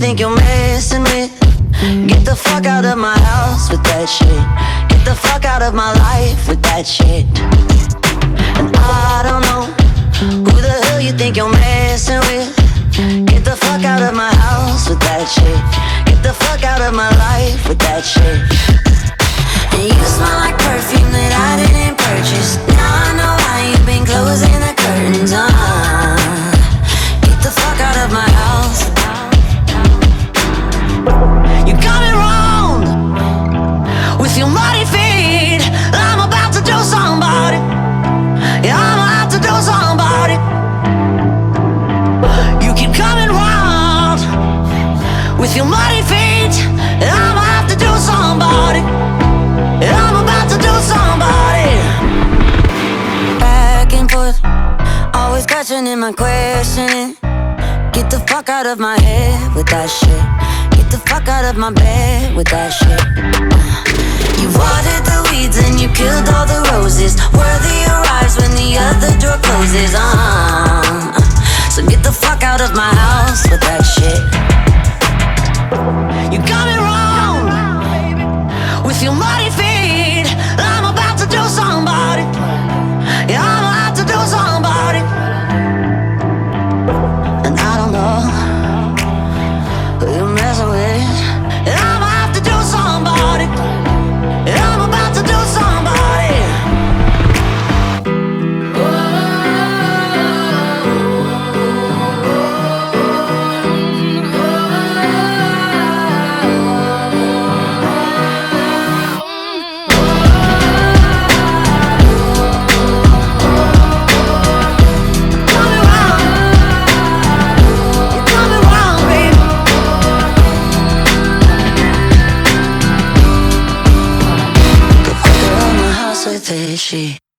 think you're messing with? Get the fuck out of my house with that shit. Get the fuck out of my life with that shit. And I don't know who the hell you think you're messing with. Get the fuck out of my house with that shit. Get the fuck out of my life with that shit. And you smell like perfume that I didn't purchase. Now I know why you've been closing the curtains. Get the fuck out of my house. You got it wrong with your muddy feet. I'm about to do somebody. Yeah, I'm about to do somebody. You keep coming round with your muddy feet. I'm about to do somebody. Yeah, I'm about to do somebody. Back and forth, always questioning my questioning. Get the fuck out of my head with that shit. Get the fuck out of my bed with that shit. You watered the weeds and you killed all the roses. Worthy arrives when the other door closes. So get the fuck out of my house with that shit. You got me wrong with your muddy feet. I'm about to do somebody. Yeah, I'm about to do somebody. And I don't know who you're messing with. And I'm about to do somebody. And I'm about to do somebody. With this shit.